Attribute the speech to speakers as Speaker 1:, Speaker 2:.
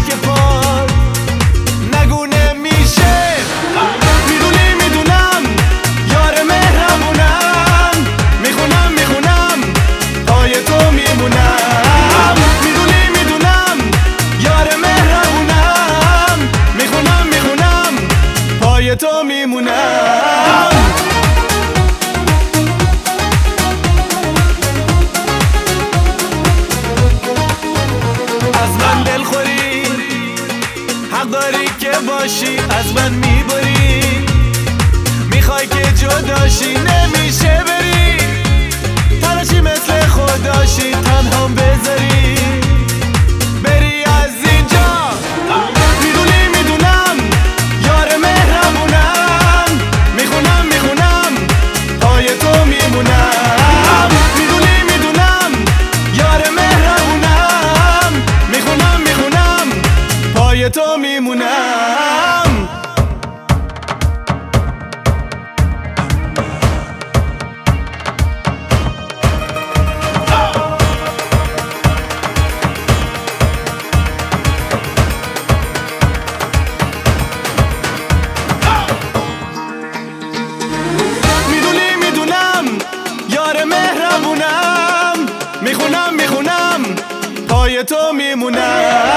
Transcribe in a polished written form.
Speaker 1: تک پار نگو نمیشه. میدونم یار مهربونم، میخونم پای تو میمونم. میدونم یار مهربونم، میخونم پای تو میمونم. حق داری که باشی، از من میبری، میخوای که جداشی، نمیشه بری، تنشی مثل خداشی، تنهام بذاری بری از اینجا. میدونم یار مهربونم، میخونم پای تو میمونم. میدونم یار مهربونم، میخونم پای تو میمونم. میدونم یار مهربونم، میخونم پای تو میمونم.